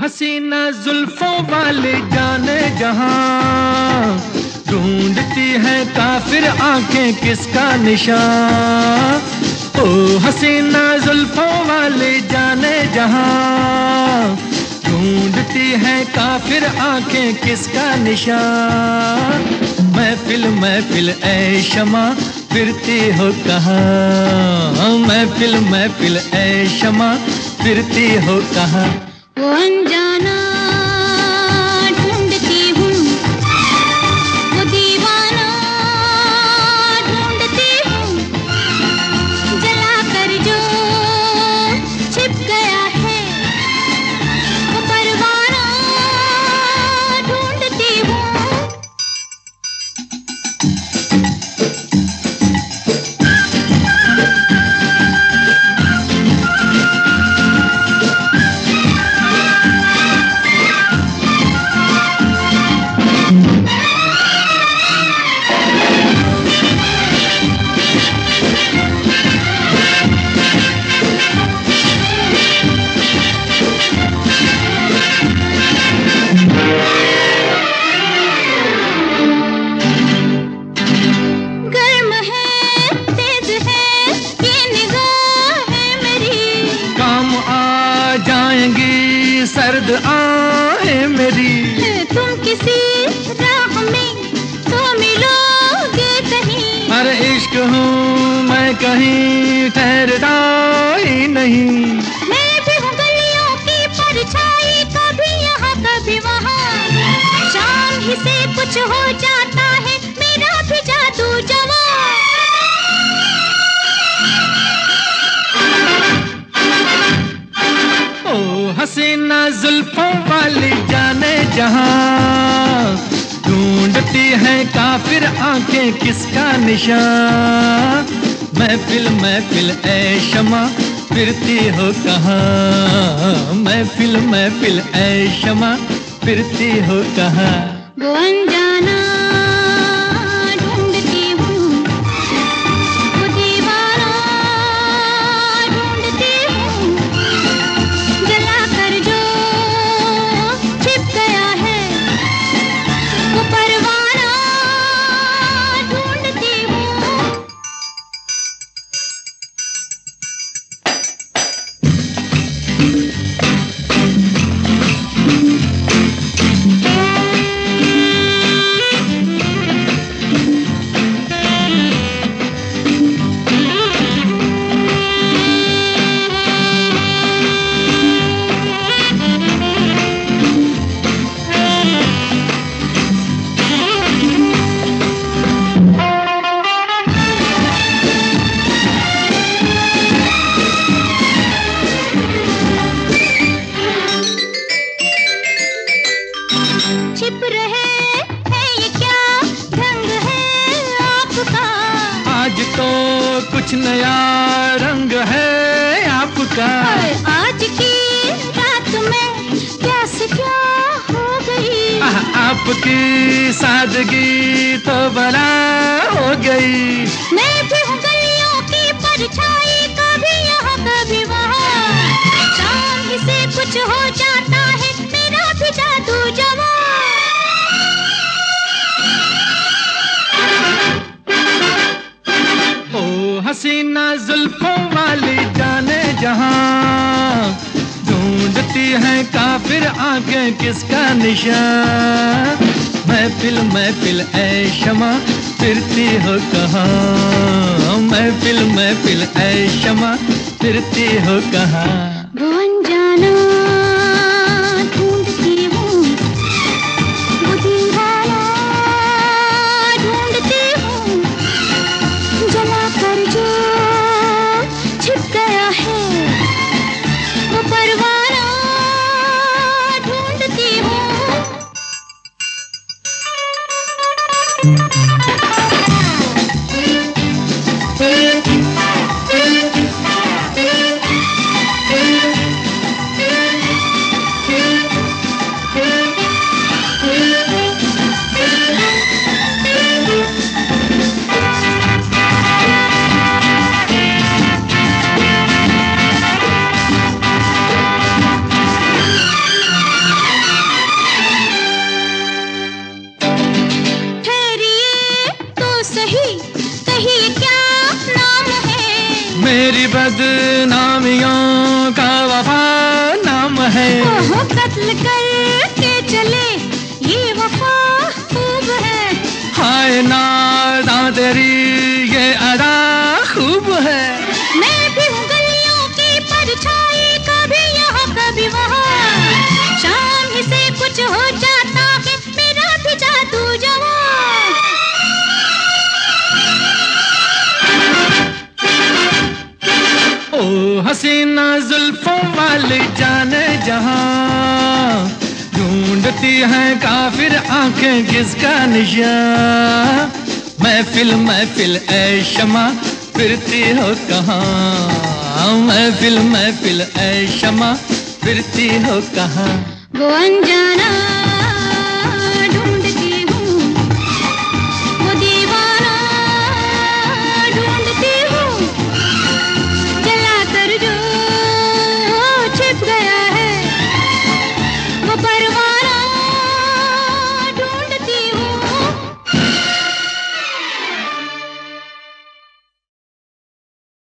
हसीना जुल्फों वाले जाने जहां, ढूंढती है काफिर आंखें किसका निशान। ओ हसीना जुल्फों वाले जाने जहां, ढूंढती है काफिर आंखें किसका निशान। महफिल महफिल ऐ शमा फिरती हो कहाँ, महफिल महफिल ऐ शमा फिरती हो कहाँ। वो अनजाना ढूंढती हूँ, वो दीवाना ढूंढती हूँ, जला कर जो छिप गया है वो परवाना ढूंढती हूँ। सर्द आहें मेरी, तुम किसी राह में तो मिलोगे कहीं। हर इश्क हूँ मैं कहीं ठहरता ही नहीं। मैं भी हूँ गलियों की परछाई, कभी यहाँ कभी वहाँ, शाम ही से कुछ हो जाता है मेरा भी जादू जवां। हसीना जुल्फों वाली जाने जहां, ढूंढती है काफिर आंखें किसका निशान। महफिल महफिल ऐ शमा फिरती हो कहाँ, महफिल महफिल ऐ शमा फिरती हो कहाँ। वो अनजाना ढूंढती हूँ, वो दीवाना ढूंढती हूँ, जला कर जो छिप गया है वो परवाना ढूंढती हूँ। छिप रहे हैं ये क्या ढंग है आपका, आज तो कुछ नया रंग है आपका। आज की रात में क्या से क्या हो गई, आपकी सादगी तो बला हो गई। मैं भी हूँ गलियों की परछाई, कभी यहाँ कभी वहाँ, शाम ही से कुछ हो जाता है मेरा भी जादू जवां। हसीना जुल्फों वाली जाने जहां, ढूंढती है काफिर आंखें किसका निशान। महफिल महफिल ऐ शमा फिरती हो कहाँ, महफिल महफिल ऐ शमा फिरती हो कहाँ। वो अनजाना ढूंढती हूँ, वो दीवाना ढूंढती हूँ, जला कर जो छिप गया है वो परवाना ढूंढती हूँ। बदनामियों का वफा नाम है। ओहो कत्ल करके चले ये वफा खूब है। हाय नादा तेरी ये अदा खूब है। मैं भी हूँ गलियों की परछाई, कभी यहाँ कभी वहाँ। शाम ही से कुछ हो जाता है मेरा भी जादू जवां। ओ हसीना जुल्फों वाली जाने जहां, ढूंढती है काफिर आंखें किसका निशान। महफिल महफिल ऐ शमा फिरती हो कहाँ, महफिल महफिल ऐ शमा फिरती हो कहाँ। वो अनजाना